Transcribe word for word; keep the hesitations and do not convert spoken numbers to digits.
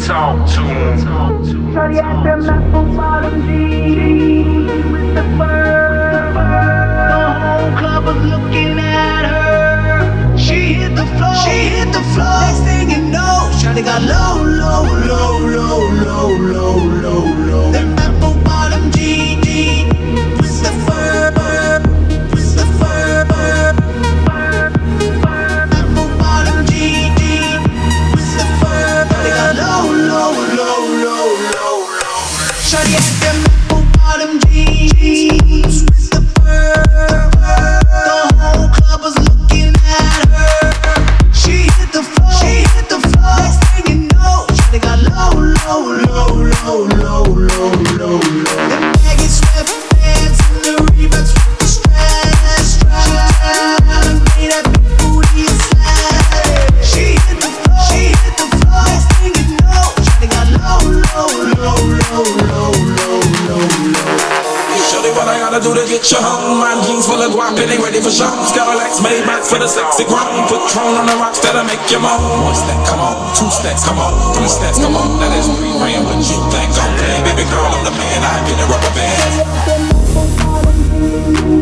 Talk to him. Shorty at them apple bottom jeans with the fur. The whole club was looking at her. She hit the floor. She hit the floor. Next thing you know, Shorty got low, low, low, low, low, low, low, low. Them apple bottom jeans with the fur, with the fur. Apple bottom jeans with the fur. They got low, low, low, low, low, low. Shorty at them apple bottom jeans with the fur. The whole club was looking at her. She hit the floor. She hit the floor. Next thing you know, Shorty got low, low, low, low, low, low, low, low. Them baggy sweatpants and the Reeboks with the straps. Tryna make that big booty slide. She hit the floor. She hit the floor. Next thing you know, Shorty got low, low, low, low, low, low, low, low. Shorty, what I gotta do to get you home? My jeans full of guap, it ain't ready for shows. Cadillacs, Maybachs for the sexy grown. Put Tron on the rocks that'll make you moan. One stack, come on. Two stacks, come on. Three stacks, come on. That is three grand, what you think I'm playing? Baby girl, I'm the man, I get a rubber band.